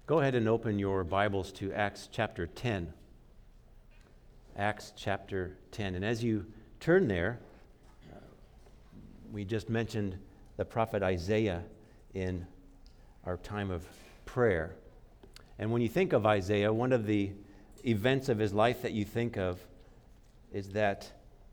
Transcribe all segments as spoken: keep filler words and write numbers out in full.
Go ahead and open your Bibles to Acts chapter ten. Acts chapter ten. And as you turn there, uh, we just mentioned the prophet Isaiah in our time of prayer. And when you think of Isaiah, one of the events of his life that you think of is that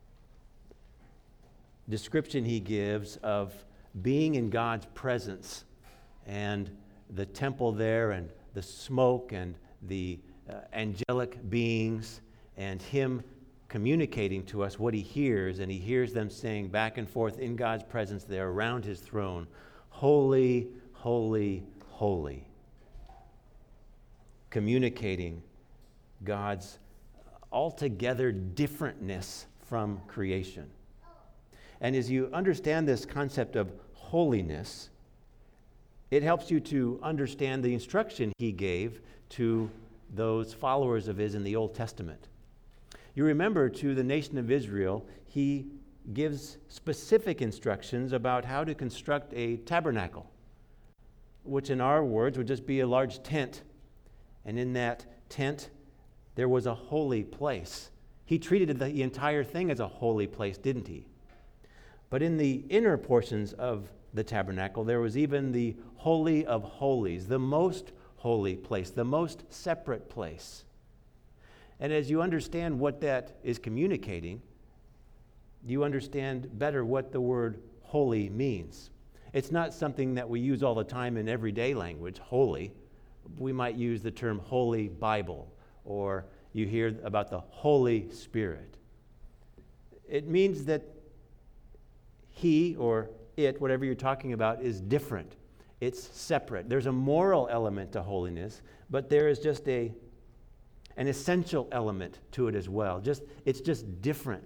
description he gives of being in God's presence and the temple there and the smoke and the uh, angelic beings and him communicating to us what he hears, and he hears them saying back and forth in God's presence there around his throne, "Holy, holy, holy." Communicating God's altogether differentness from creation. And as you understand this concept of holiness, it helps you to understand the instruction he gave to those followers of his in the Old Testament. You remember, to the nation of Israel, he gives specific instructions about how to construct a tabernacle, which in our words would just be a large tent. And in that tent, there was a holy place. He treated the entire thing as a holy place, didn't he? But in the inner portions of the tabernacle, there was even the Holy of Holies, the most holy place, the most separate place. And as you understand what that is communicating, you understand better what the word holy means. It's not something that we use all the time in everyday language, holy. We might use the term Holy Bible, or you hear about the Holy Spirit. It means that he or it, whatever you're talking about, is different. It's separate. There's a moral element to holiness, but there is just a an essential element to it as well. Just it's just different.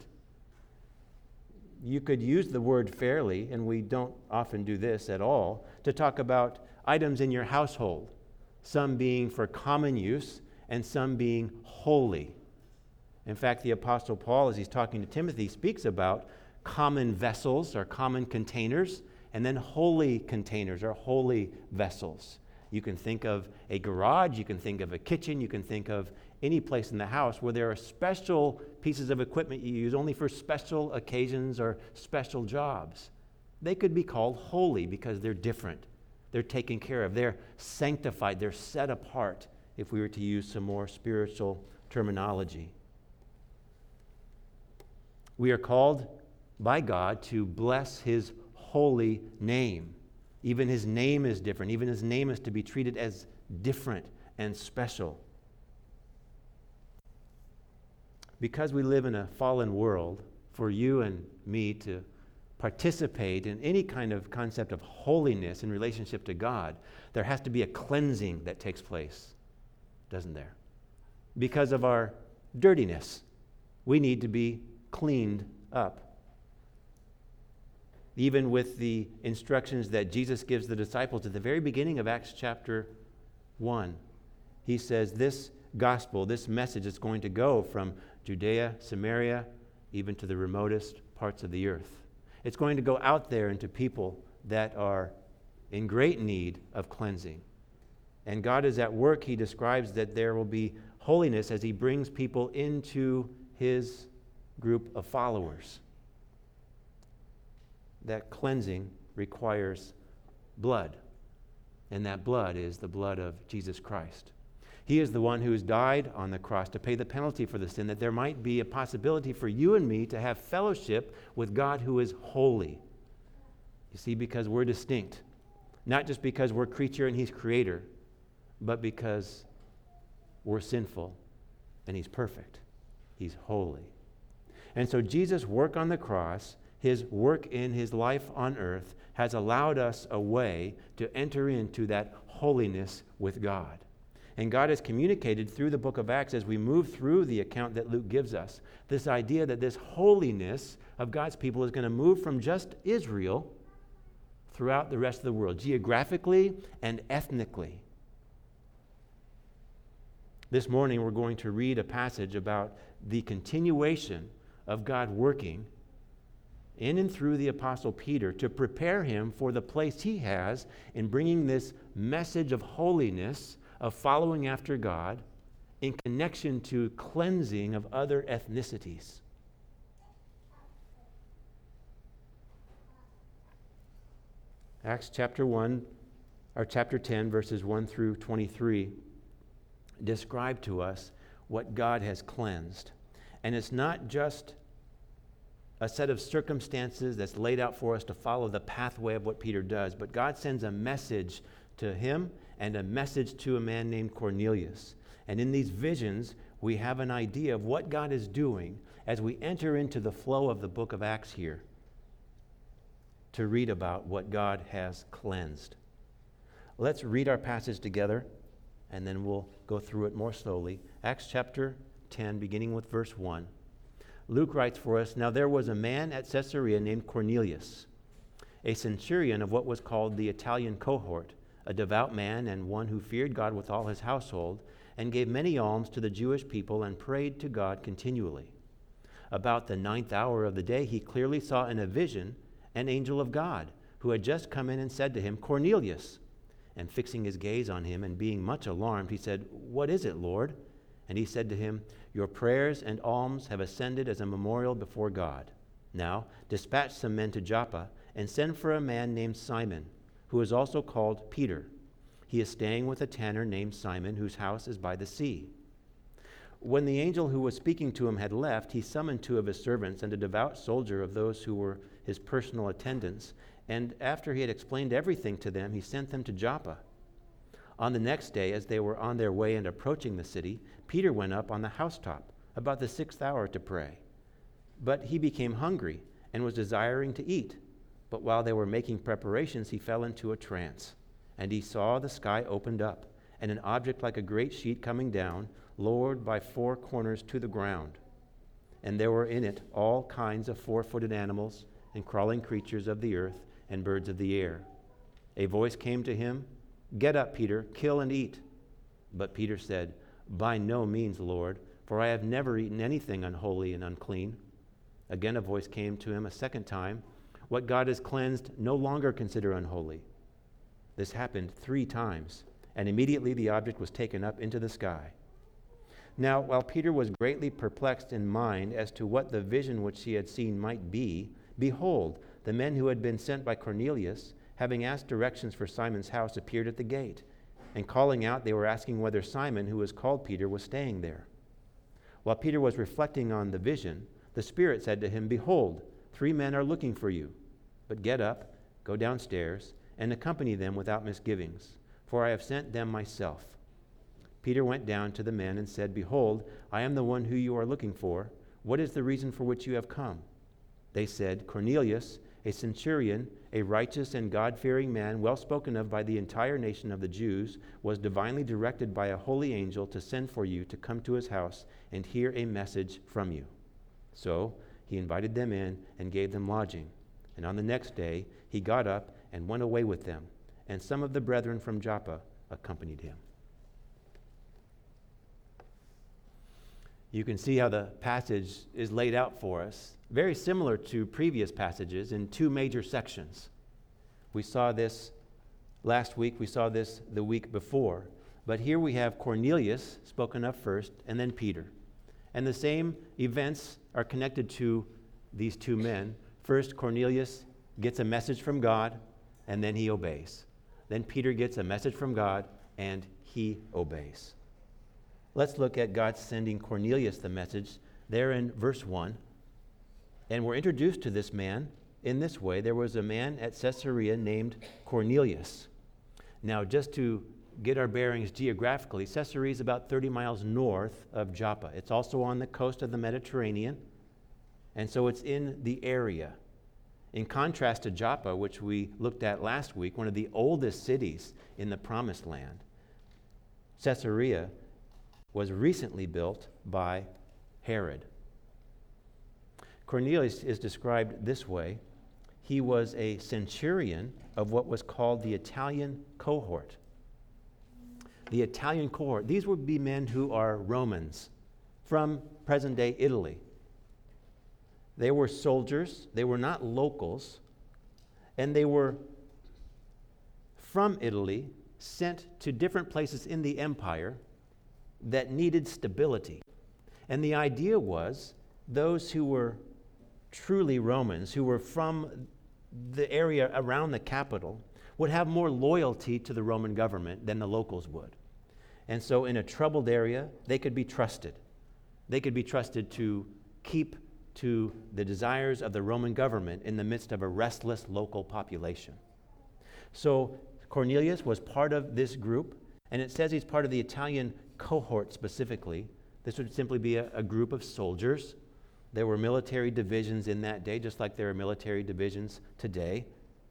You could use the word fairly, and we don't often do this at all, to talk about items in your household, some being for common use and some being holy. In fact, the Apostle Paul, as he's talking to Timothy, speaks about common vessels or common containers, and then holy containers or holy vessels. You can think of a garage, you can think of a kitchen, you can think of any place in the house where there are special pieces of equipment you use only for special occasions or special jobs. They could be called holy because they're different. They're taken care of. They're sanctified. They're set apart, if we were to use some more spiritual terminology. We are called by God to bless his holy name. Even his name is different. Even his name is to be treated as different and special. Because we live in a fallen world, for you and me to participate in any kind of concept of holiness in relationship to God, there has to be a cleansing that takes place, doesn't there? Because of our dirtiness, we need to be cleaned up. Even with the instructions that Jesus gives the disciples at the very beginning of Acts chapter one, he says this gospel, this message is going to go from Judea, Samaria, even to the remotest parts of the earth. It's going to go out there into people that are in great need of cleansing. And God is at work. He describes that there will be holiness as he brings people into his group of followers. That cleansing requires blood, and that blood is the blood of Jesus Christ. He is the one who has died on the cross to pay the penalty for the sin, that there might be a possibility for you and me to have fellowship with God who is holy. You see, because we're distinct. Not just because we're creature and he's creator, but because we're sinful and he's perfect. He's holy. And so Jesus' work on the cross, his work in his life on earth, has allowed us a way to enter into that holiness with God. And God has communicated through the book of Acts as we move through the account that Luke gives us, this idea that this holiness of God's people is going to move from just Israel throughout the rest of the world, geographically and ethnically. This morning we're going to read a passage about the continuation of God working in and through the Apostle Peter to prepare him for the place he has in bringing this message of holiness of following after God in connection to cleansing of other ethnicities. Acts chapter one, or chapter ten, verses one through twenty-three, describe to us what God has cleansed. And it's not just a set of circumstances that's laid out for us to follow the pathway of what Peter does, but God sends a message to him and a message to a man named Cornelius. And in these visions, we have an idea of what God is doing as we enter into the flow of the book of Acts here to read about what God has cleansed. Let's read our passage together, and then we'll go through it more slowly. Acts chapter ten, beginning with verse one. Luke writes for us, "Now there was a man at Caesarea named Cornelius, a centurion of what was called the Italian cohort, a devout man and one who feared God with all his household, and gave many alms to the Jewish people and prayed to God continually. About the ninth hour of the day he clearly saw in a vision an angel of God, who had just come in and said to him, 'Cornelius.' And fixing his gaze on him and being much alarmed, he said, 'What is it, Lord?' And he said to him, 'Your prayers and alms have ascended as a memorial before God. Now dispatch some men to Joppa and send for a man named Simon, who is also called Peter. He is staying with a tanner named Simon, whose house is by the sea.' When the angel who was speaking to him had left, he summoned two of his servants and a devout soldier of those who were his personal attendants, and after he had explained everything to them, he sent them to Joppa. On the next day, as they were on their way and approaching the city, Peter went up on the housetop about the sixth hour to pray. But he became hungry and was desiring to eat. But while they were making preparations, he fell into a trance, and he saw the sky opened up, and an object like a great sheet coming down, lowered by four corners to the ground. And there were in it all kinds of four-footed animals and crawling creatures of the earth and birds of the air. A voice came to him, 'Get up, Peter, kill and eat.' But Peter said, 'By no means, Lord, for I have never eaten anything unholy and unclean.' Again a voice came to him a second time, 'What God has cleansed, no longer consider unholy.' This happened three times, and immediately the object was taken up into the sky. Now, while Peter was greatly perplexed in mind as to what the vision which he had seen might be, behold, the men who had been sent by Cornelius, having asked directions for Simon's house, appeared at the gate. And calling out, they were asking whether Simon, who was called Peter, was staying there. While Peter was reflecting on the vision, the Spirit said to him, 'Behold, three men are looking for you. But get up, go downstairs, and accompany them without misgivings, for I have sent them myself.' Peter went down to the men and said, 'Behold, I am the one who you are looking for. What is the reason for which you have come?' They said, 'Cornelius, a centurion, a righteous and God-fearing man, well spoken of by the entire nation of the Jews, was divinely directed by a holy angel to send for you to come to his house and hear a message from you.' So he invited them in and gave them lodging. And on the next day he got up and went away with them, and some of the brethren from Joppa accompanied him." You can see how the passage is laid out for us, very similar to previous passages in two major sections. We saw this last week, we saw this the week before, but here we have Cornelius spoken of first, and then Peter. And the same events are connected to these two men. First, Cornelius gets a message from God, and then he obeys. Then Peter gets a message from God, and he obeys. Let's look at God sending Cornelius the message there in verse one. And we're introduced to this man in this way. There was a man at Caesarea named Cornelius. Now, just to get our bearings geographically, Caesarea is about thirty miles north of Joppa. It's also on the coast of the Mediterranean, and so it's in the area. In contrast to Joppa, which we looked at last week, one of the oldest cities in the Promised Land, Caesarea was recently built by Herod. Cornelius is described this way. He was a centurion of what was called the Italian cohort. The Italian cohort, these would be men who are Romans from present-day Italy. They were soldiers, they were not locals, and they were from Italy, sent to different places in the empire that needed stability. And the idea was those who were truly Romans, who were from the area around the capital, would have more loyalty to the Roman government than the locals would. And so in a troubled area, they could be trusted. They could be trusted to keep to the desires of the Roman government in the midst of a restless local population. So Cornelius was part of this group, and it says he's part of the Italian cohort specifically. This would simply be a, a group of soldiers. There were military divisions in that day, just like there are military divisions today.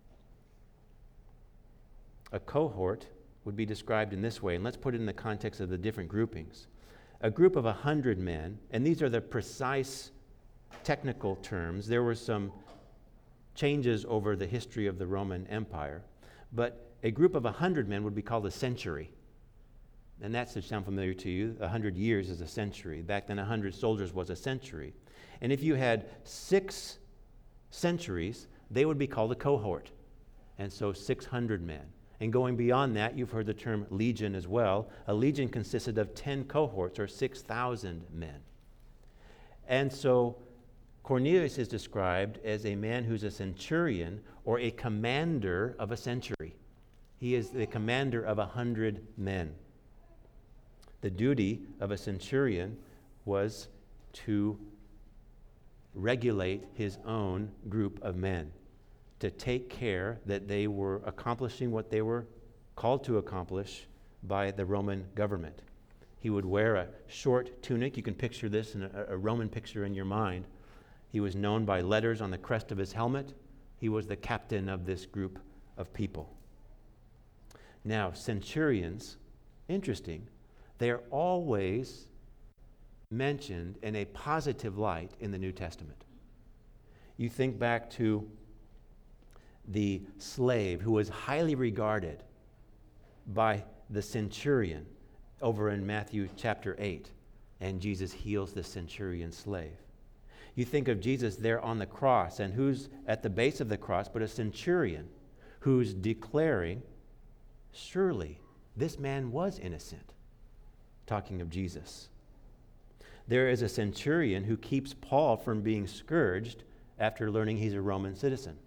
A cohort would be described in this way, and let's put it in the context of the different groupings. A group of a hundred men, and these are the precise technical terms. There were some changes over the history of the Roman Empire, but a group of a hundred men would be called a century. And that should sound familiar to you. A hundred years is a century. Back then, a hundred soldiers was a century. And if you had six centuries, they would be called a cohort. And so six hundred men. And going beyond that, you've heard the term legion as well. A legion consisted of ten cohorts, or six thousand men. And so Cornelius is described as a man who's a centurion, or a commander of a century. He is the commander of a hundred men. The duty of a centurion was to regulate his own group of men, to take care that they were accomplishing what they were called to accomplish by the Roman government. He would wear a short tunic. You can picture this in a, a Roman picture in your mind. He was known by letters on the crest of his helmet. He was the captain of this group of people. Now, centurions, interesting, they're always mentioned in a positive light in the New Testament. You think back to the slave who was highly regarded by the centurion over in Matthew chapter eight, and Jesus heals the centurion slave. You think of Jesus there on the cross, and who's at the base of the cross but a centurion who's declaring, surely this man was innocent, talking of Jesus. There is a centurion who keeps Paul from being scourged after learning he's a Roman citizen.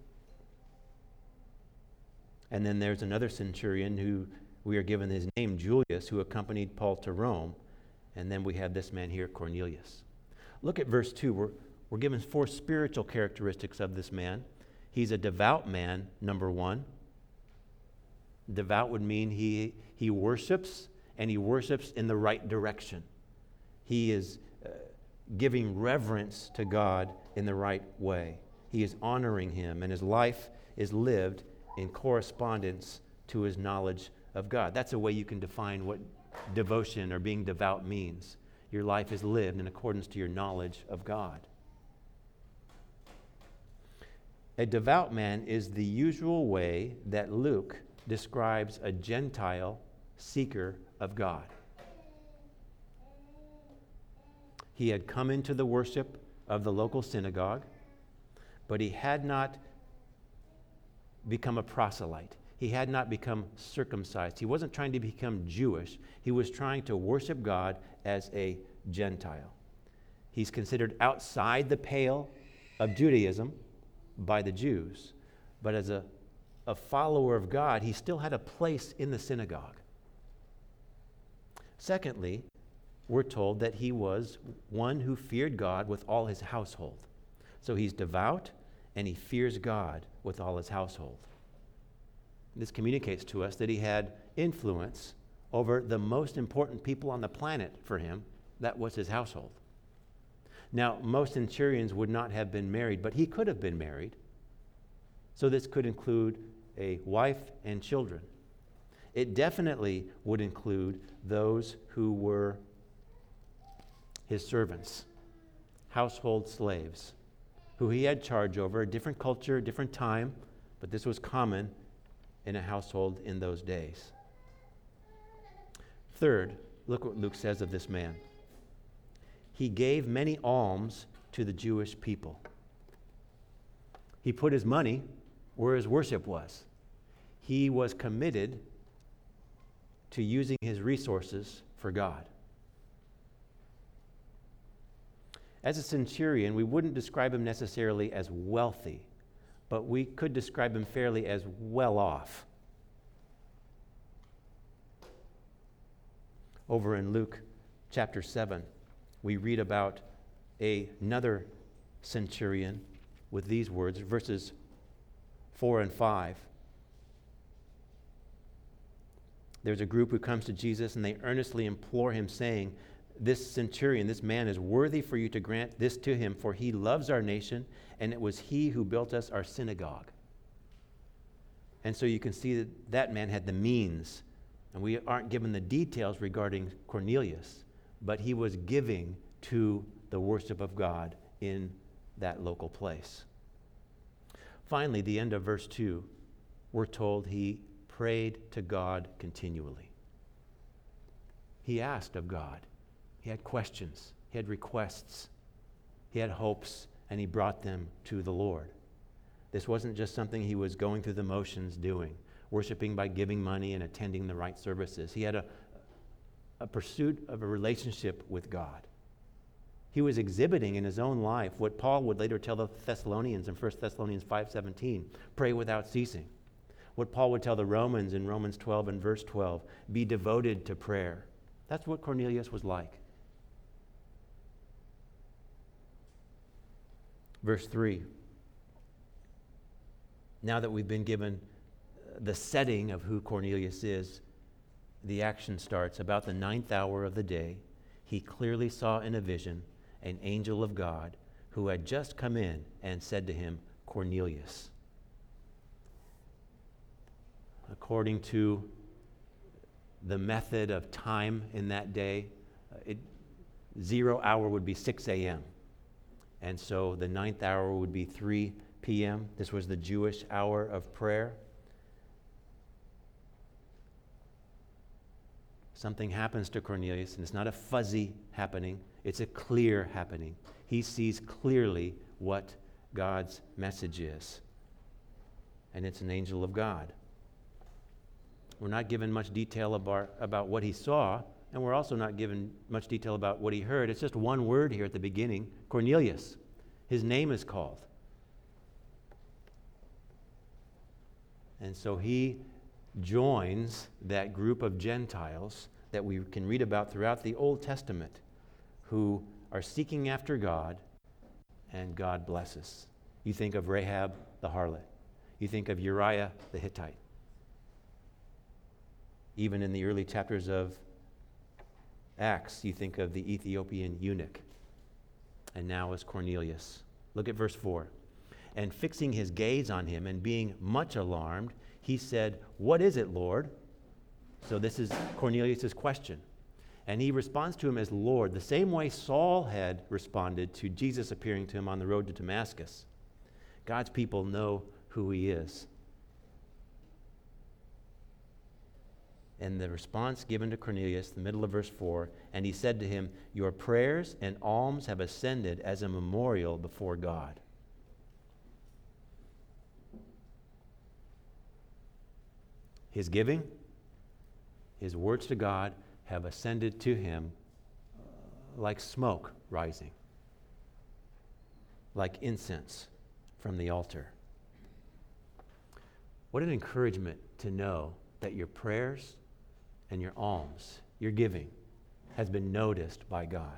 And then there's another centurion who we are given his name, Julius, who accompanied Paul to Rome. And then we have this man here, Cornelius. Look at verse two. We're, we're given four spiritual characteristics of this man. He's a devout man, number one. Devout would mean he, he worships, and he worships in the right direction. He is uh, giving reverence to God in the right way. He is honoring him, and his life is lived in correspondence to his knowledge of God. That's a way you can define what devotion or being devout means. Your life is lived in accordance to your knowledge of God. A devout man is the usual way that Luke describes a Gentile seeker of God. He had come into the worship of the local synagogue, but he had not become a proselyte. He had not become circumcised. He wasn't trying to become Jewish. He was trying to worship God as a Gentile. He's considered outside the pale of Judaism by the Jews, but as a, a follower of God, he still had a place in the synagogue. Secondly, we're told that he was one who feared God with all his household. So he's devout, and he fears God with all his household. This communicates to us that he had influence over the most important people on the planet for him. That was his household. Now, most centurions would not have been married, but he could have been married. So this could include a wife and children. It definitely would include those who were his servants, household slaves, who he had charge over, a different culture, different time, but this was common in a household in those days. Third, look what Luke says of this man. He gave many alms to the Jewish people. He put his money where his worship was. He was committed to using his resources for God. As a centurion, we wouldn't describe him necessarily as wealthy, but we could describe him fairly as well off. Over in Luke chapter seven, we read about a, another centurion with these words, verses four and five. There's a group who comes to Jesus and they earnestly implore him, saying, this centurion, this man is worthy for you to grant this to him, for he loves our nation, and it was he who built us our synagogue. And so you can see that that man had the means, and we aren't given the details regarding Cornelius, but he was giving to the worship of God in that local place. Finally, the end of verse two, we're told he prayed to God continually. He asked of God. He had questions. He had requests. He had hopes, and he brought them to the Lord. This wasn't just something he was going through the motions doing, worshiping by giving money and attending the right services. He had a, a pursuit of a relationship with God. He was exhibiting in his own life what Paul would later tell the Thessalonians in First Thessalonians five seventeen, pray without ceasing. What Paul would tell the Romans in Romans twelve and verse twelve, be devoted to prayer. That's what Cornelius was like. Verse three, now that we've been given the setting of who Cornelius is, the action starts. About the ninth hour of the day, he clearly saw in a vision an angel of God who had just come in and said to him, Cornelius. According to the method of time in that day, it, zero hour would be six a.m. And so the ninth hour would be three p.m. This was the Jewish hour of prayer. Something happens to Cornelius, and it's not a fuzzy happening, it's a clear happening. He sees clearly what God's message is. And it's an angel of God. We're not given much detail about, about what he saw, and we're also not given much detail about what he heard. It's just one word here at the beginning, Cornelius. His name is called. And so he joins that group of Gentiles that we can read about throughout the Old Testament who are seeking after God, and God blesses. You think of Rahab the harlot. You think of Uriah the Hittite. Even in the early chapters of Acts, you think of the Ethiopian eunuch. And now is Cornelius. Look at verse four. And fixing his gaze on him and being much alarmed, he said, what is it, Lord? So this is Cornelius' question. And he responds to him as Lord, the same way Saul had responded to Jesus appearing to him on the road to Damascus. God's people know who he is. And the response given to Cornelius, the middle of verse four, and he said to him, your prayers and alms have ascended as a memorial before God. His giving, his words to God have ascended to him like smoke rising, like incense from the altar. What an encouragement to know that your prayers and your alms, your giving, has been noticed by God.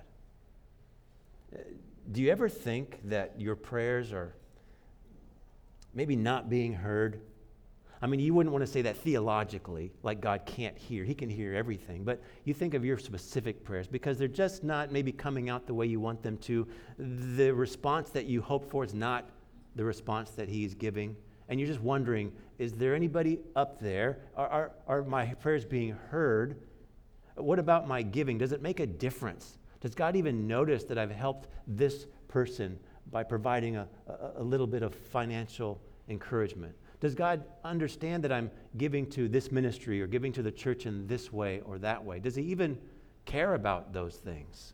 Do you ever think that your prayers are maybe not being heard? I mean, you wouldn't want to say that theologically, like God can't hear. He can hear everything. But you think of your specific prayers because they're just not maybe coming out the way you want them to. The response that you hope for is not the response that he's giving. And you're just wondering, is there anybody up there? Are, are, are my prayers being heard? What about my giving? Does it make a difference? Does God even notice that I've helped this person by providing a, a, a little bit of financial encouragement? Does God understand that I'm giving to this ministry or giving to the church in this way or that way? Does he even care about those things?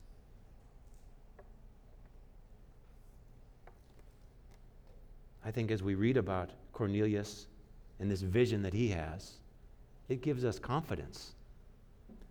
I think as we read about Cornelius and this vision that he has, it gives us confidence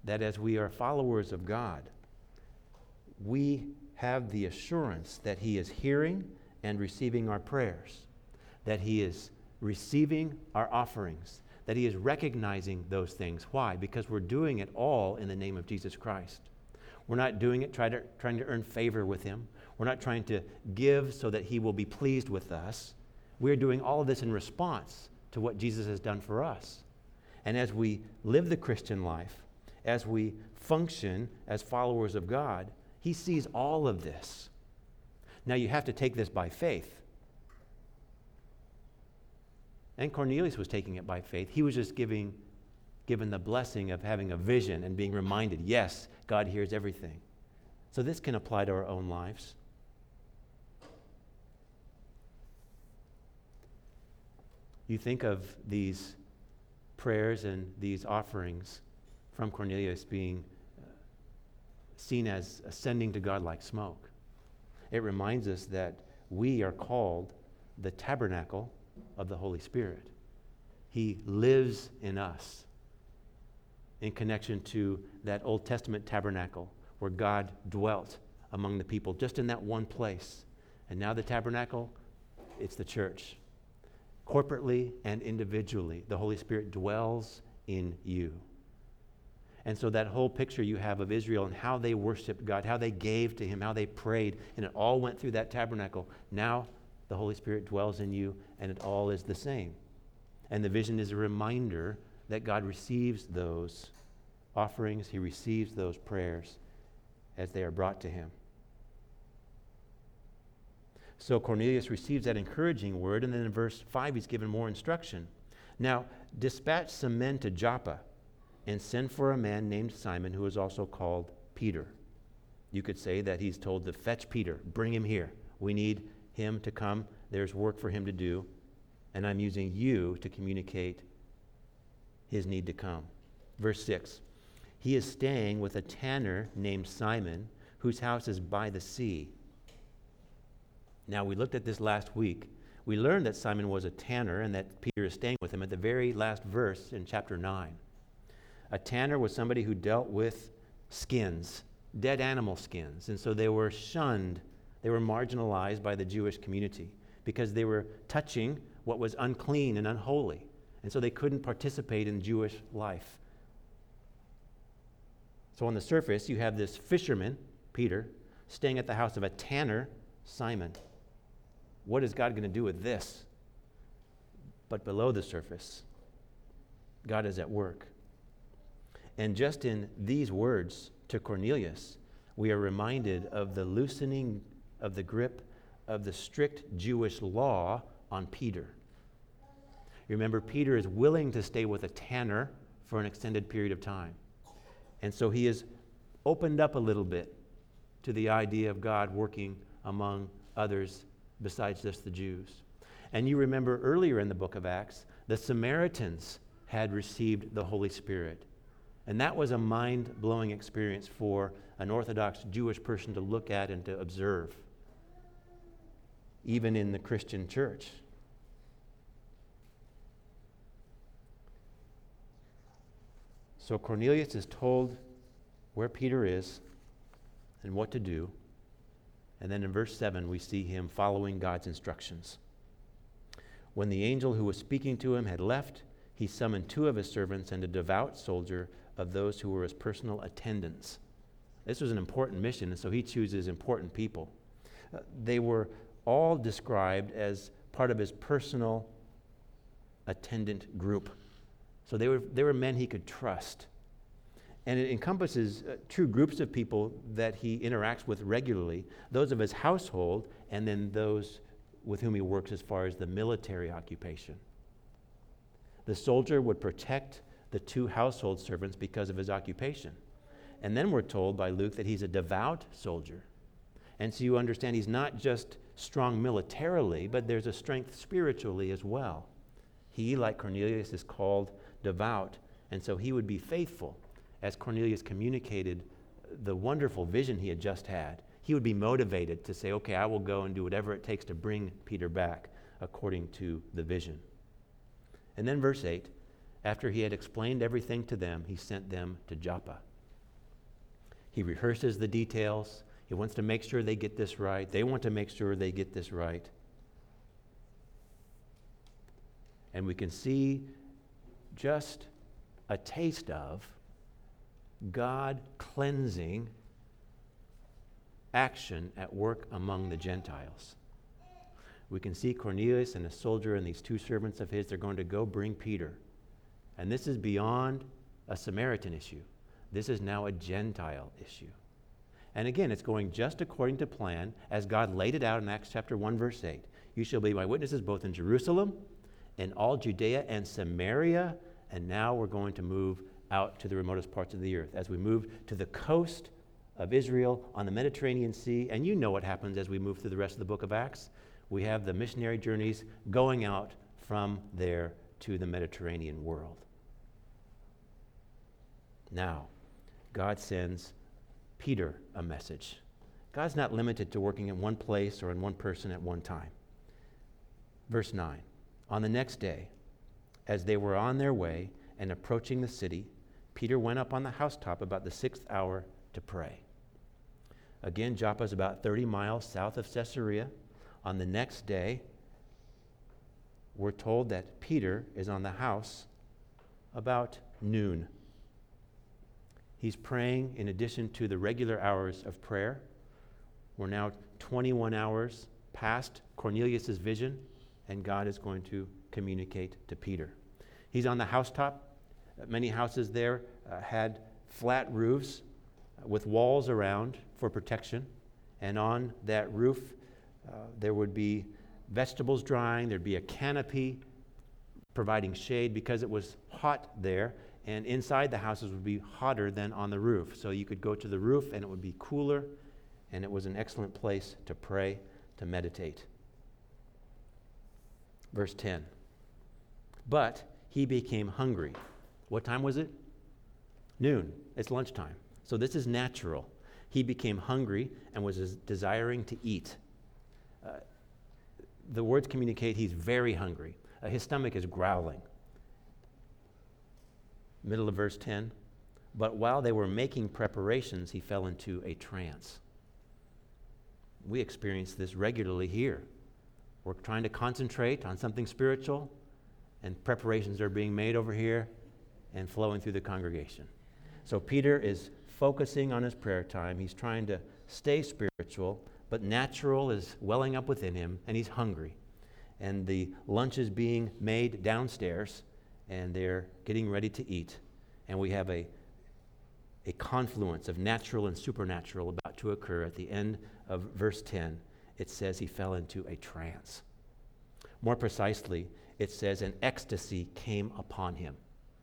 that as we are followers of God, we have the assurance that he is hearing and receiving our prayers, that he is receiving our offerings, that he is recognizing those things. Why? Because we're doing it all in the name of Jesus Christ. We're not doing it try to, trying to earn favor with him. We're not trying to give so that he will be pleased with us. We're doing all of this in response to what Jesus has done for us. And as we live the Christian life, as we function as followers of God, he sees all of this. Now you have to take this by faith. And Cornelius was taking it by faith. He was just giving, given the blessing of having a vision and being reminded, yes, God hears everything. So this can apply to our own lives. You think of these prayers and these offerings from Cornelius being uh, seen as ascending to God like smoke. It reminds us that we are called the tabernacle of the Holy Spirit. He lives in us in connection to that Old Testament tabernacle where God dwelt among the people, just in that one place. And now the tabernacle, it's the church. Corporately and individually, the Holy Spirit dwells in you. And so that whole picture you have of Israel and how they worshiped God, how they gave to him, how they prayed, and it all went through that tabernacle. Now the Holy Spirit dwells in you, and it all is the same. And the vision is a reminder that God receives those offerings, he receives those prayers as they are brought to him. So Cornelius receives that encouraging word, and then in verse five, he's given more instruction. Now, dispatch some men to Joppa and send for a man named Simon, who is also called Peter. You could say that he's told to fetch Peter, bring him here. We need him to come. There's work for him to do, and I'm using you to communicate his need to come. Verse six, he is staying with a tanner named Simon, whose house is by the sea. Now, we looked at this last week. We learned that Simon was a tanner and that Peter is staying with him at the very last verse in chapter nine. A tanner was somebody who dealt with skins, dead animal skins, and so they were shunned. They were marginalized by the Jewish community because they were touching what was unclean and unholy, and so they couldn't participate in Jewish life. So on the surface, you have this fisherman, Peter, staying at the house of a tanner, Simon. What is God going to do with this? But below the surface, God is at work. And just in these words to Cornelius, we are reminded of the loosening of the grip of the strict Jewish law on Peter. You remember, Peter is willing to stay with a tanner for an extended period of time. And so he is opened up a little bit to the idea of God working among others besides just the Jews. And you remember earlier in the book of Acts, the Samaritans had received the Holy Spirit. And that was a mind-blowing experience for an Orthodox Jewish person to look at and to observe, even in the Christian church. So Cornelius is told where Peter is and what to do. And then in verse seven, we see him following God's instructions. When the angel who was speaking to him had left, he summoned two of his servants and a devout soldier of those who were his personal attendants. This was an important mission, and so he chooses important people. Uh, they were all described as part of his personal attendant group. So they were, they were men he could trust. And it encompasses uh, true groups of people that he interacts with regularly, those of his household, and then those with whom he works as far as the military occupation. The soldier would protect the two household servants because of his occupation. And then we're told by Luke that he's a devout soldier. And so you understand he's not just strong militarily, but there's a strength spiritually as well. He, like Cornelius, is called devout, and so he would be faithful. As Cornelius communicated the wonderful vision he had just had, he would be motivated to say, okay, I will go and do whatever it takes to bring Peter back according to the vision. And then verse eight, after he had explained everything to them, he sent them to Joppa. He rehearses the details. He wants to make sure they get this right. They want to make sure they get this right. And we can see just a taste of God cleansing action at work among the Gentiles. We can see Cornelius and a soldier and these two servants of his, they're going to go bring Peter. And this is beyond a Samaritan issue. This is now a Gentile issue. And again, it's going just according to plan as God laid it out in Acts chapter one, verse eight. You shall be my witnesses both in Jerusalem and all Judea and Samaria. And now we're going to move out to the remotest parts of the earth. As we move to the coast of Israel on the Mediterranean Sea, and you know what happens as we move through the rest of the book of Acts. We have the missionary journeys going out from there to the Mediterranean world. Now, God sends Peter a message. God's not limited to working in one place or in one person at one time. Verse nine, on the next day, as they were on their way and approaching the city, Peter went up on the housetop about the sixth hour to pray. Again, Joppa is about thirty miles south of Caesarea. On the next day, we're told that Peter is on the house about noon. He's praying in addition to the regular hours of prayer. We're now twenty-one hours past Cornelius' vision, and God is going to communicate to Peter. He's on the housetop. Many houses there uh, had flat roofs uh, with walls around for protection. And on that roof, uh, there would be vegetables drying. There'd be a canopy providing shade because it was hot there. And inside the houses would be hotter than on the roof. So you could go to the roof and it would be cooler. And it was an excellent place to pray, to meditate. Verse ten. But he became hungry. What time was it? Noon. It's lunchtime. So this is natural. He became hungry and was desiring to eat. Uh, the words communicate he's very hungry. Uh, his stomach is growling. Middle of verse ten. But while they were making preparations, he fell into a trance. We experience this regularly here. We're trying to concentrate on something spiritual, and preparations are being made over here and flowing through the congregation. So Peter is focusing on his prayer time. He's trying to stay spiritual, but natural is welling up within him, and he's hungry. And the lunch is being made downstairs, and they're getting ready to eat. And we have a, a confluence of natural and supernatural about to occur. At the end of verse ten, it says he fell into a trance. More precisely, it says an ecstasy came upon him.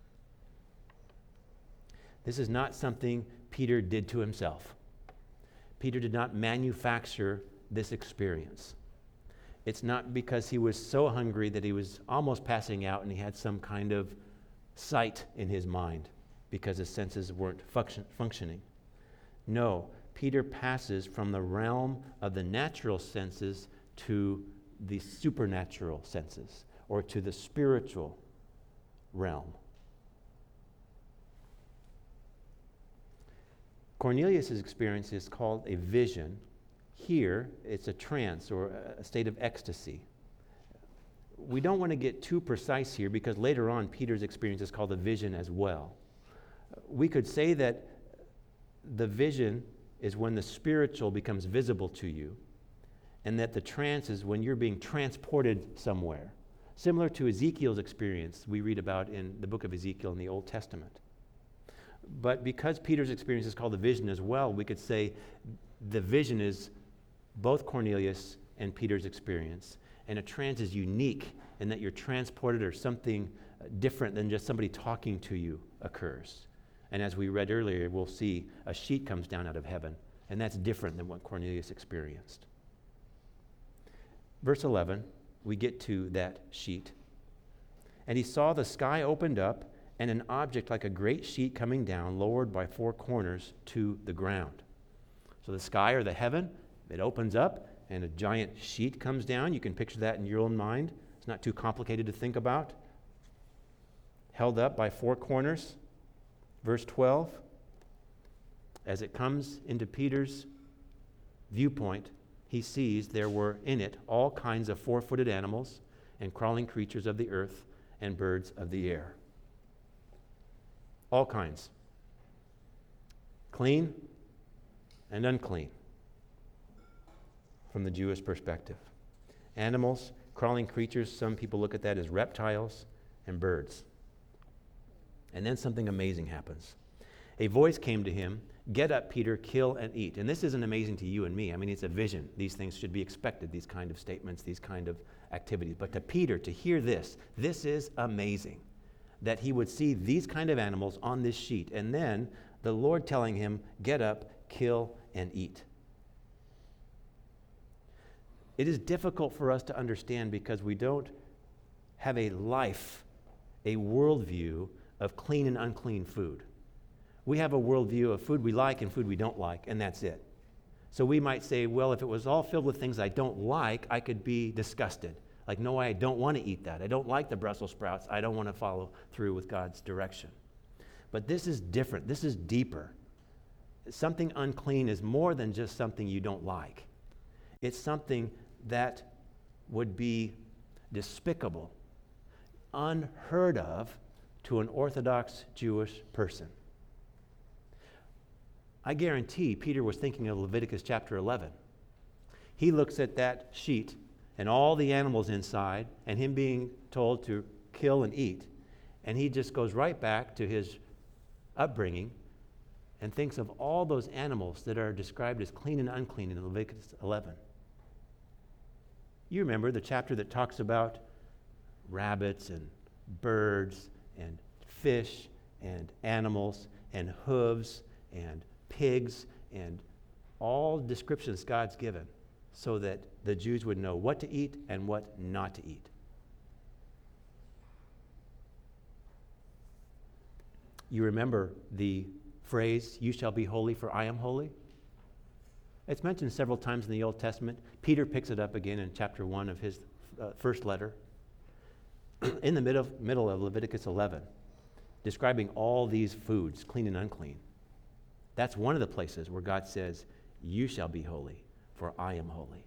This is not something Peter did to himself. Peter did not manufacture this experience. It's not because he was so hungry that he was almost passing out and he had some kind of sight in his mind because his senses weren't function- functioning. No, Peter passes from the realm of the natural senses to the supernatural senses, or to the spiritual realm. Cornelius' experience is called a vision. Here, it's a trance or a state of ecstasy. We don't want to get too precise here because later on, Peter's experience is called a vision as well. We could say that the vision is when the spiritual becomes visible to you, and that the trance is when you're being transported somewhere. Similar to Ezekiel's experience we read about in the book of Ezekiel in the Old Testament. But because Peter's experience is called a vision as well, we could say the vision is both Cornelius and Peter's experience. And a trance is unique in that you're transported or something different than just somebody talking to you occurs. And as we read earlier, we'll see a sheet comes down out of heaven, and that's different than what Cornelius experienced. Verse eleven, we get to that sheet. And he saw the sky opened up, and an object like a great sheet coming down, lowered by four corners to the ground. So the sky or the heaven, it opens up, and a giant sheet comes down. You can picture that in your own mind. It's not too complicated to think about. Held up by four corners. Verse twelve, As it comes into Peter's viewpoint, he sees there were in it all kinds of four-footed animals and crawling creatures of the earth and birds of the air. All kinds. Clean and unclean from the Jewish perspective. Animals, crawling creatures, some people look at that as reptiles, and birds. And then something amazing happens. A voice came to him, "Get up, Peter, kill and eat." And this isn't amazing to you and me. I mean, it's a vision. These things should be expected, these kind of statements, these kind of activities. But to Peter, to hear this, this is amazing, that he would see these kind of animals on this sheet. And then the Lord telling him, "Get up, kill and eat." It is difficult for us to understand because we don't have a life, a worldview of clean and unclean food. We have a worldview of food we like and food we don't like, and that's it. So we might say, well, if it was all filled with things I don't like, I could be disgusted. Like, no, I don't want to eat that. I don't like the Brussels sprouts. I don't want to follow through with God's direction. But this is different. This is deeper. Something unclean is more than just something you don't like. It's something that would be despicable, unheard of to an Orthodox Jewish person. I guarantee Peter was thinking of Leviticus chapter eleven. He looks at that sheet and all the animals inside and him being told to kill and eat, and he just goes right back to his upbringing and thinks of all those animals that are described as clean and unclean in Leviticus eleven. You remember the chapter that talks about rabbits and birds and fish and animals and hooves and pigs and all descriptions God's given so that the Jews would know what to eat and what not to eat. You remember the phrase, "You shall be holy for I am holy"? It's mentioned several times in the Old Testament. Peter picks it up again in chapter one of his uh, first letter. In the middle, middle of Leviticus eleven, describing all these foods, clean and unclean. That's one of the places where God says, "You shall be holy, for I am holy."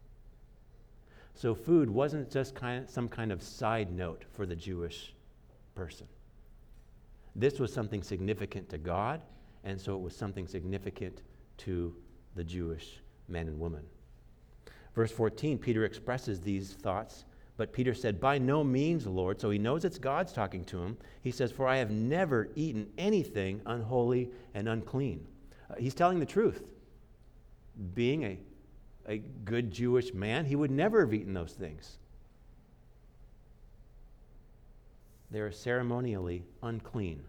So food wasn't just kind of, some kind of side note for the Jewish person. This was something significant to God, and so it was something significant to the Jewish men and women. Verse fourteen, Peter expresses these thoughts, but Peter said, "By no means, Lord." So he knows it's God's talking to him. He says, "For I have never eaten anything unholy and unclean." Uh, he's telling the truth. Being a, a good Jewish man, he would never have eaten those things. They are ceremonially unclean.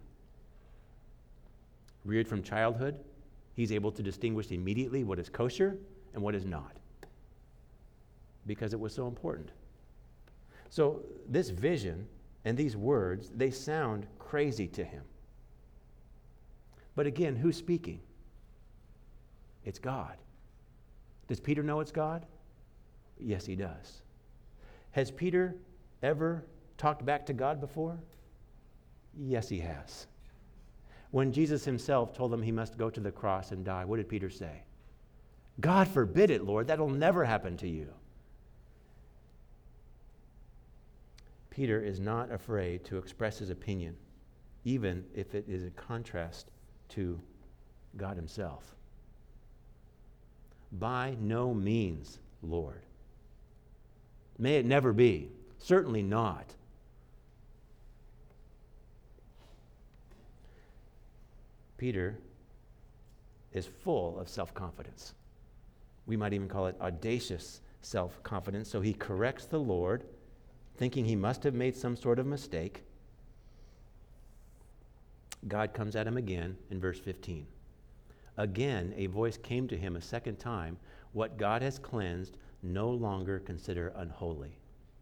Reared from childhood, he's able to distinguish immediately what is kosher and what is not, because it was so important. So this vision and these words, they sound crazy to him. But again, who's speaking? It's God. Does Peter know it's God? Yes, he does. Has Peter ever talked back to God before? Yes, he has. When Jesus himself told him he must go to the cross and die, what did Peter say? "God forbid it, Lord. That'll never happen to you." Peter is not afraid to express his opinion, even if it is a contrast to God himself. "By no means, Lord. May it never be. Certainly not." Peter is full of self-confidence. We might even call it audacious self-confidence. So he corrects the Lord, thinking he must have made some sort of mistake. God comes at him again in verse fifteen. Again, a voice came to him a second time, "What God has cleansed, no longer consider unholy."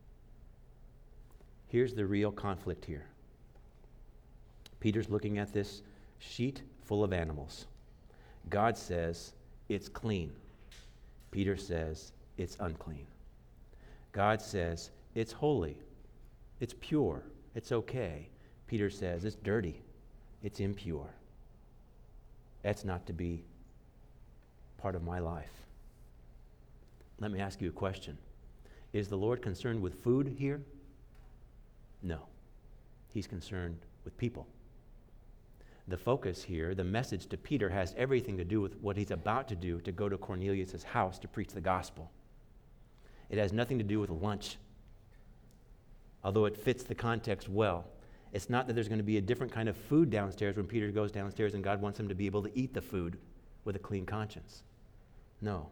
Here's the real conflict here. Peter's looking at this sheet full of animals. God says it's clean. Peter says it's unclean. God says it's holy, it's pure, it's okay. Peter says it's dirty, it's impure. That's not to be part of my life. Let me ask you a question. Is the Lord concerned with food here? No. He's concerned with people. The focus here, the message to Peter, has everything to do with what he's about to do to go to Cornelius' house to preach the gospel. It has nothing to do with lunch, although it fits the context well. It's not that there's going to be a different kind of food downstairs when Peter goes downstairs and God wants him to be able to eat the food with a clean conscience. No.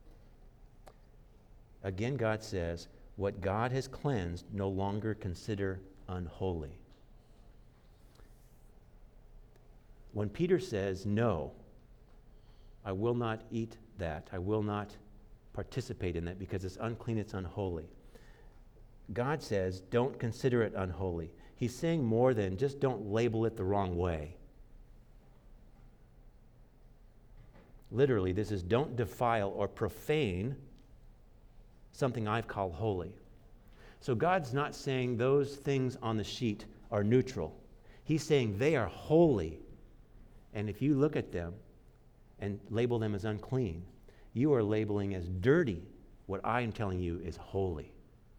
Again, God says, what God has cleansed, no longer consider unholy. When Peter says, no, I will not eat that, I will not participate in that because it's unclean, it's unholy. God says, don't consider it unholy. He's saying more than just don't label it the wrong way. Literally, this is don't defile or profane something I've called holy. So God's not saying those things on the sheet are neutral. He's saying they are holy. And if you look at them and label them as unclean, you are labeling as dirty what I am telling you is holy.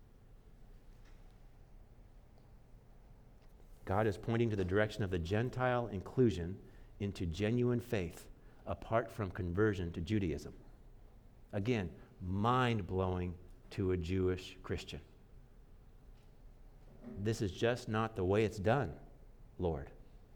God is pointing to the direction of the Gentile inclusion into genuine faith apart from conversion to Judaism. Again, mind-blowing to a Jewish Christian. This is just not the way it's done, Lord.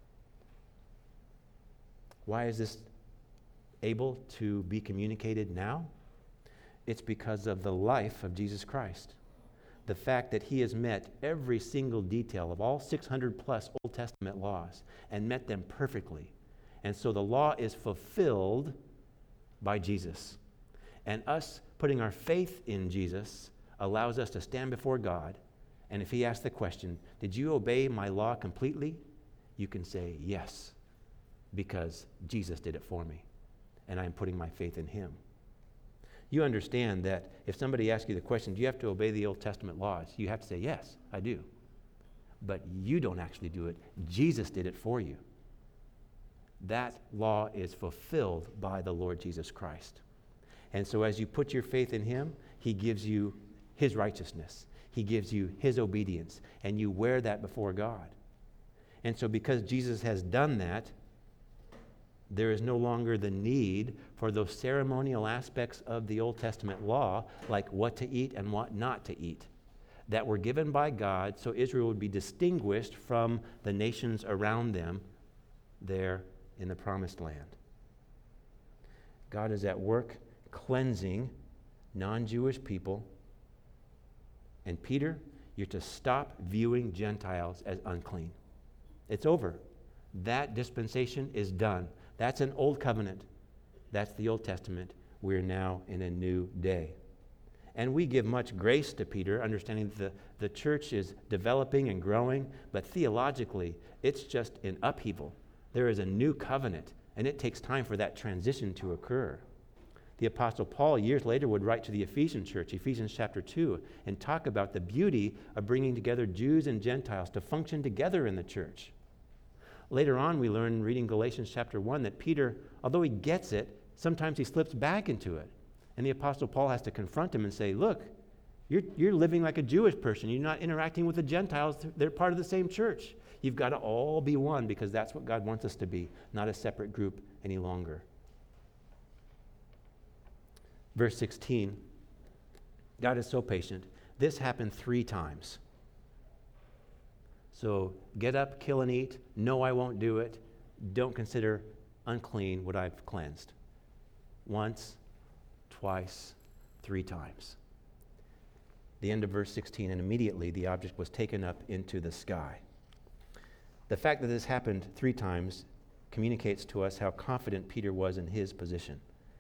Why is this able to be communicated now? It's because of the life of Jesus Christ. The fact that he has met every single detail of all six hundred plus Old Testament laws and met them perfectly. And so the law is fulfilled by Jesus. And us putting our faith in Jesus allows us to stand before God. And if he asks the question, did you obey my law completely? You can say yes, because Jesus did it for me. And I'm putting my faith in him. You understand that if somebody asks you the question, do you have to obey the Old Testament laws? You have to say, yes, I do. But you don't actually do it. Jesus did it for you. That law is fulfilled by the Lord Jesus Christ. And so as you put your faith in him, he gives you his righteousness. He gives you his obedience. And you wear that before God. And so because Jesus has done that, there is no longer the need for those ceremonial aspects of the Old Testament law, like what to eat and what not to eat, that were given by God so Israel would be distinguished from the nations around them there in the Promised Land. God is at work cleansing non-Jewish people. And Peter, you're to stop viewing Gentiles as unclean. It's over. That dispensation is done. That's an old covenant. That's the Old Testament. We're now in a new day. And we give much grace to Peter, understanding that the, the church is developing and growing, but theologically, it's just in upheaval. There is a new covenant, and it takes time for that transition to occur. The Apostle Paul, years later, would write to the Ephesian church, Ephesians chapter two, and talk about the beauty of bringing together Jews and Gentiles to function together in the church. Later on, we learn, reading Galatians chapter one, that Peter, although he gets it, sometimes he slips back into it. And the Apostle Paul has to confront him and say, look, you're, you're living like a Jewish person. You're not interacting with the Gentiles. They're part of the same church. You've got to all be one, because that's what God wants us to be, not a separate group any longer. Verse sixteen, God is so patient. This happened three times. So get up, kill and eat. No, I won't do it. Don't consider unclean what I've cleansed. Once, twice, three times. The end of verse sixteen, and immediately the object was taken up into the sky. The fact that this happened three times communicates to us how confident Peter was in his position.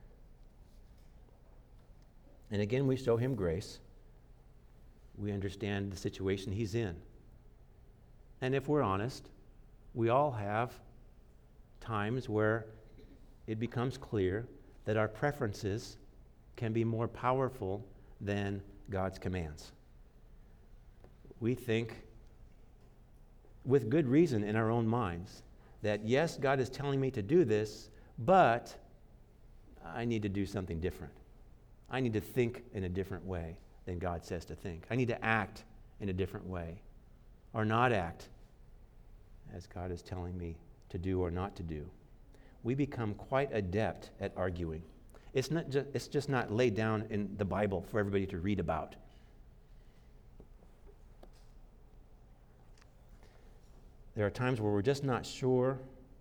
And again, we show him grace. We understand the situation he's in. And if we're honest, we all have times where it becomes clear that our preferences can be more powerful than God's commands. We think, with good reason in our own minds, that yes, God is telling me to do this, but I need to do something different. I need to think in a different way than God says to think. I need to act in a different way, or not act as God is telling me to do or not to do. We become quite adept at arguing. It's not just, it's just not laid down in the Bible for everybody to read about. There are times where we're just not sure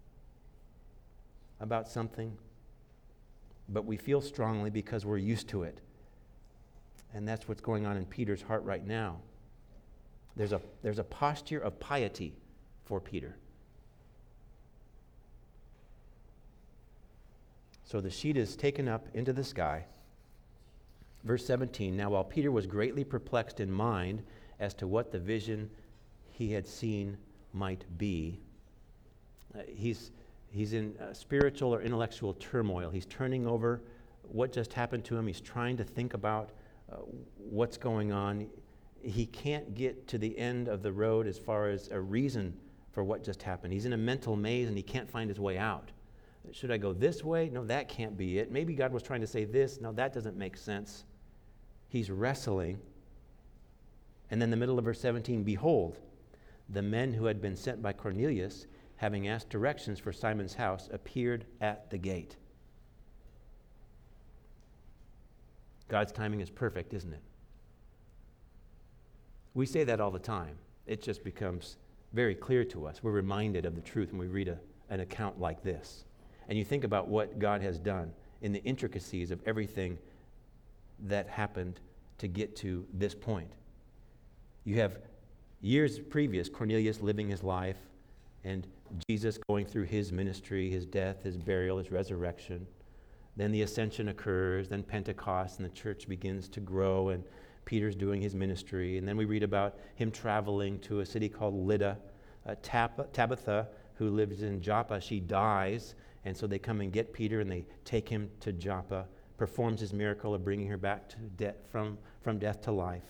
about something, but we feel strongly because we're used to it. And that's what's going on in Peter's heart right now. There's a, there's a posture of piety for Peter. So the sheet is taken up into the sky. Verse seventeen, now while Peter was greatly perplexed in mind as to what the vision he had seen might be, uh, he's, he's in uh, spiritual or intellectual turmoil. He's turning over what just happened to him. He's trying to think about uh, what's going on. He can't get to the end of the road as far as a reason for what just happened. He's in a mental maze and he can't find his way out. Should I go this way? No, that can't be it. Maybe God was trying to say this. No, that doesn't make sense. He's wrestling. And then the middle of verse seventeen, behold, the men who had been sent by Cornelius, having asked directions for Simon's house, appeared at the gate. God's timing is perfect, isn't it? We say that all the time. It just becomes very clear to us. We're reminded of the truth when we read a, an account like this. And you think about what God has done in the intricacies of everything that happened to get to this point. You have years previous, Cornelius living his life, and Jesus going through his ministry, his death, his burial, his resurrection. Then the ascension occurs, then Pentecost, and the church begins to grow, and Peter's doing his ministry. And then we read about him traveling to a city called Lydda. Uh, Tab- Tabitha, who lives in Joppa, she dies, and so they come and get Peter, and they take him to Joppa, performs his miracle of bringing her back to de- from, from death to life.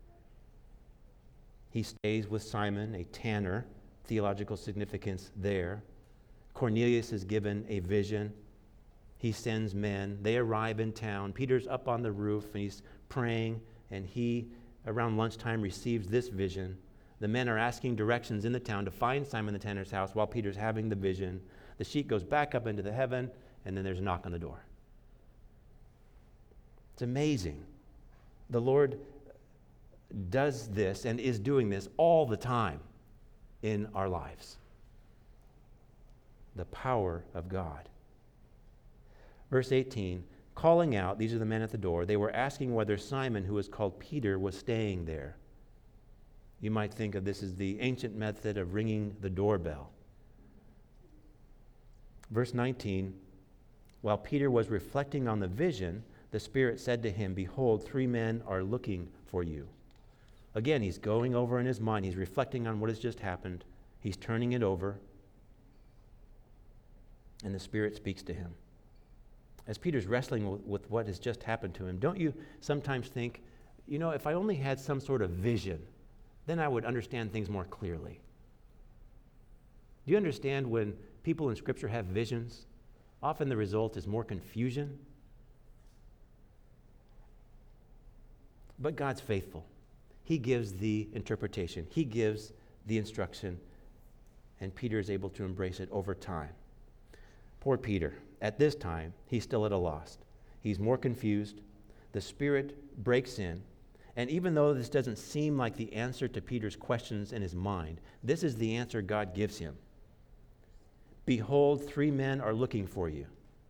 He stays with Simon, a tanner, theological significance there. Cornelius is given a vision. He sends men. They arrive in town. Peter's up on the roof, and he's praying, and he, around lunchtime, receives this vision. The men are asking directions in the town to find Simon the tanner's house while Peter's having the vision. The sheet goes back up into the heaven, and then there's a knock on the door. It's amazing. The Lord does this and is doing this all the time in our lives. The power of God. Verse eighteen, calling out, these are the men at the door, they were asking whether Simon, who was called Peter, was staying there. You might think of this as the ancient method of ringing the doorbell. Verse nineteen, while Peter was reflecting on the vision, the Spirit said to him, behold, three men are looking for you. Again, he's going over in his mind. He's reflecting on what has just happened. He's turning it over. And the Spirit speaks to him. As Peter's wrestling with, with what has just happened to him, don't you sometimes think, you know, if I only had some sort of vision, then I would understand things more clearly. Do you understand when people in Scripture have visions, often the result is more confusion? But God's faithful. He gives the interpretation. He gives the instruction, and Peter is able to embrace it over time. Poor Peter. At this time, he's still at a loss. He's more confused. The Spirit breaks in. And even though this doesn't seem like the answer to Peter's questions in his mind, this is the answer God gives him. Behold, three men are looking for you.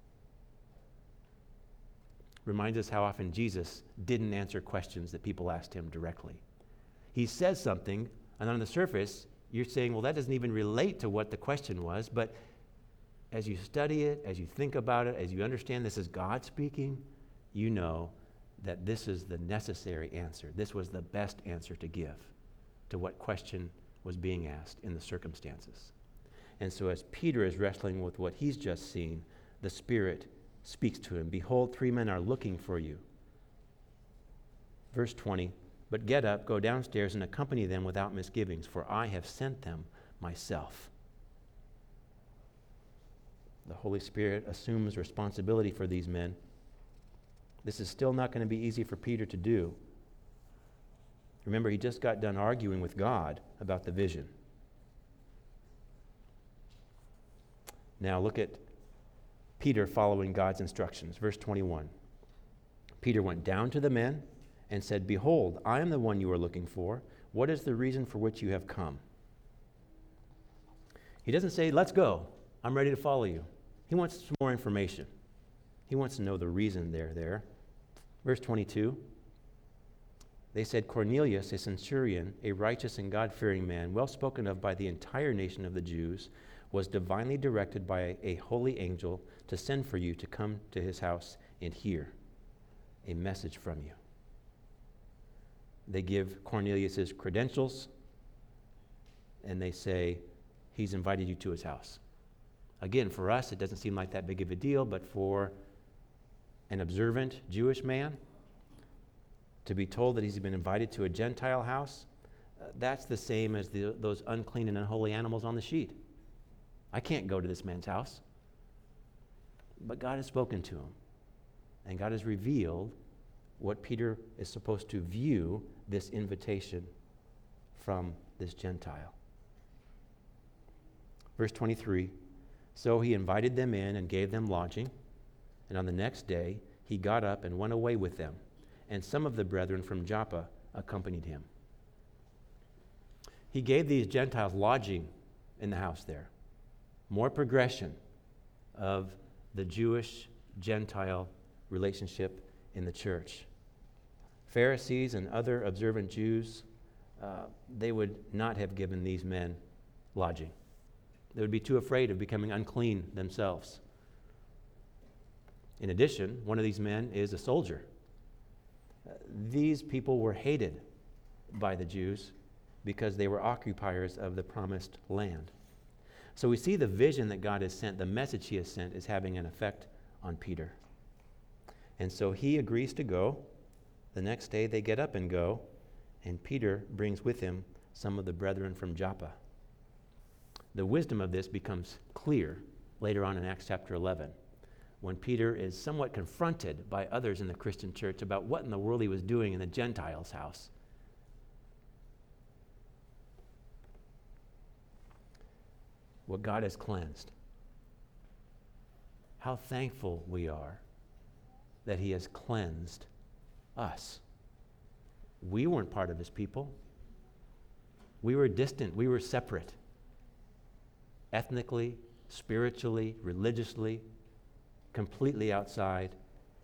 Reminds us how often Jesus didn't answer questions that people asked him directly. He says something, and on the surface, you're saying, well, that doesn't even relate to what the question was, but as you study it, as you think about it, as you understand this is God speaking, you know that this is the necessary answer. This was the best answer to give to what question was being asked in the circumstances. And so as Peter is wrestling with what he's just seen, the Spirit speaks to him. Behold, three men are looking for you. Verse twenty, but get up, go downstairs, and accompany them without misgivings, for I have sent them myself. The Holy Spirit assumes responsibility for these men. This is still not going to be easy for Peter to do. Remember, he just got done arguing with God about the vision. Now look at Peter following God's instructions. Verse twenty-one. Peter went down to the men and said, "Behold, I am the one you are looking for. What is the reason for which you have come?" He doesn't say, "Let's go. I'm ready to follow you." He wants some more information. He wants to know the reason they're there. Verse twenty-two. They said, "Cornelius, a centurion, a righteous and God-fearing man, well spoken of by the entire nation of the Jews, was divinely directed by a holy angel to send for you to come to his house and hear a message from you." They give Cornelius his credentials, and they say, he's invited you to his house. Again, for us, it doesn't seem like that big of a deal, but for an observant Jewish man to be told that he's been invited to a Gentile house, uh, that's the same as the, those unclean and unholy animals on the sheet. I can't go to this man's house. But God has spoken to him, and God has revealed what Peter is supposed to view this invitation from this Gentile. Verse twenty-three, so he invited them in and gave them lodging, and on the next day he got up and went away with them, and some of the brethren from Joppa accompanied him. He gave these Gentiles lodging in the house there. More progression of the Jewish-Gentile relationship in the church. Pharisees and other observant Jews, uh, they would not have given these men lodging. They would be too afraid of becoming unclean themselves. In addition, one of these men is a soldier. Uh, these people were hated by the Jews because they were occupiers of the promised land. So we see the vision that God has sent, the message he has sent, is having an effect on Peter. And so he agrees to go. The next day they get up and go, and Peter brings with him some of the brethren from Joppa. The wisdom of this becomes clear later on in Acts chapter eleven, when Peter is somewhat confronted by others in the Christian church about what in the world he was doing in the Gentiles' house. What God has cleansed. How thankful we are that he has cleansed us. We weren't part of his people. We were distant. We were separate. Ethnically, spiritually, religiously, completely outside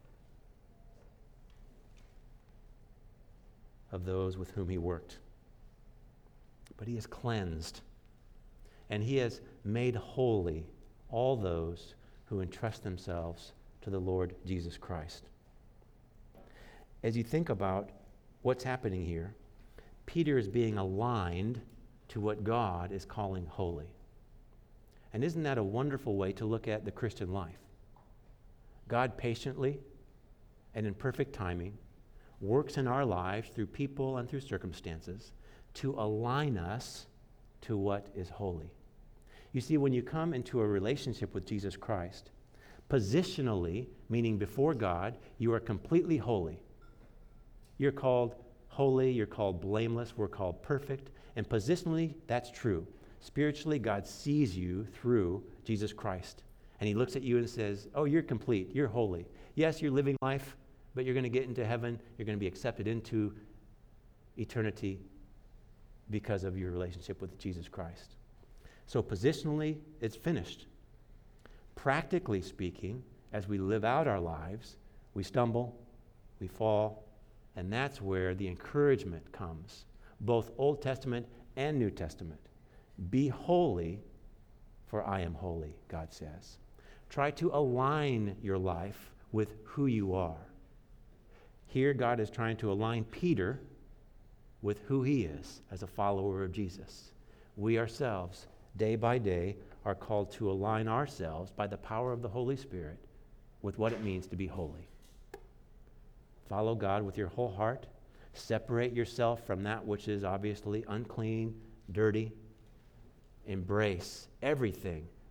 of those with whom he worked. But he has cleansed, and he has made holy all those who entrust themselves to the Lord Jesus Christ. As you think about what's happening here, Peter is being aligned to what God is calling holy. And isn't that a wonderful way to look at the Christian life? God patiently and in perfect timing works in our lives through people and through circumstances to align us to what is holy. You see, when you come into a relationship with Jesus Christ, positionally, meaning before God, you are completely holy. You're called holy, you're called blameless, we're called perfect, and positionally, that's true. Spiritually, God sees you through Jesus Christ, and he looks at you and says, oh, you're complete, you're holy. Yes, you're living life, but you're going to get into heaven, you're going to be accepted into eternity because of your relationship with Jesus Christ. So positionally, it's finished. Practically speaking, as we live out our lives, we stumble, we fall, and that's where the encouragement comes, both Old Testament and New Testament. Be holy, for I am holy, God says. Try to align your life with who you are. Here, God is trying to align Peter with who he is as a follower of Jesus. We ourselves, day by day, are called to align ourselves by the power of the Holy Spirit with what it means to be holy. Follow God with your whole heart. Separate yourself from that which is obviously unclean, dirty. Embrace everything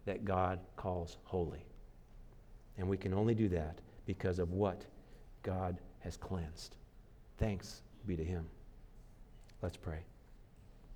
that God calls holy. And we can only do that because of what God has cleansed. Thanks be to him. Let's pray.